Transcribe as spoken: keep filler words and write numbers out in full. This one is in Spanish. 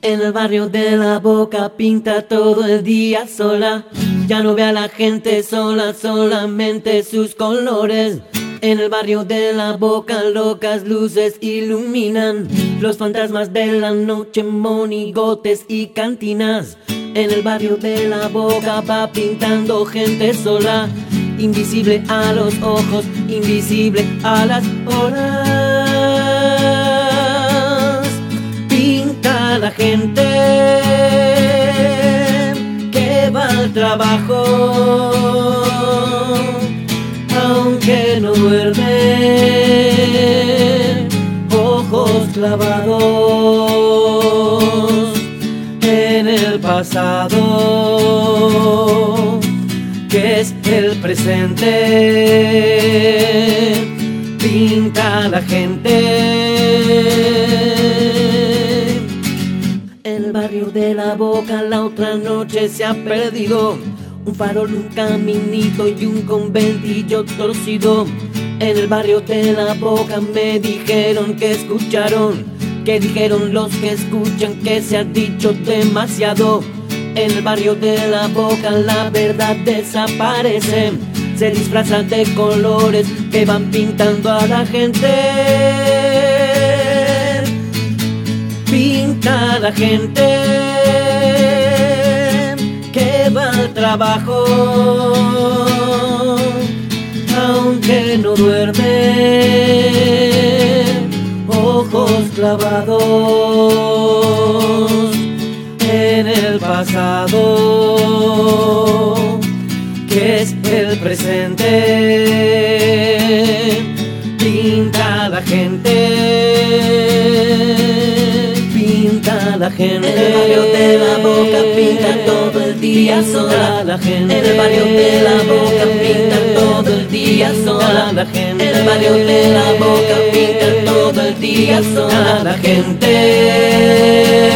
En el barrio de La Boca pinta todo el día sola. Ya no ve a la gente sola, solamente sus colores. En el barrio de La Boca locas luces iluminan los fantasmas de la noche, monigotes y cantinas. En el barrio de La Boca va pintando gente sola, invisible a los ojos, invisible a las horas. Pinta la gente que va al trabajo, aunque no duerme, ojos clavados en el pasado, que es el presente. Pinta la gente. En el barrio de La Boca la otra noche se ha perdido un farol, un caminito y un conventillo torcido. En el barrio de La Boca me dijeron que escucharon, que dijeron los que escuchan que se ha dicho demasiado. En el barrio de La Boca la verdad desaparece, se disfraza de colores que van pintando a la gente. Pinta la gente que va al trabajo, aunque no duerme, ojos clavados en el pasado, que es el presente. Pinta la gente, pinta la gente. En el barrio de La Boca pinta todo el día sola la gente. En el barrio de La Boca pinta todo el día sola la gente. En el barrio de La Boca pinta todo el día sola la gente.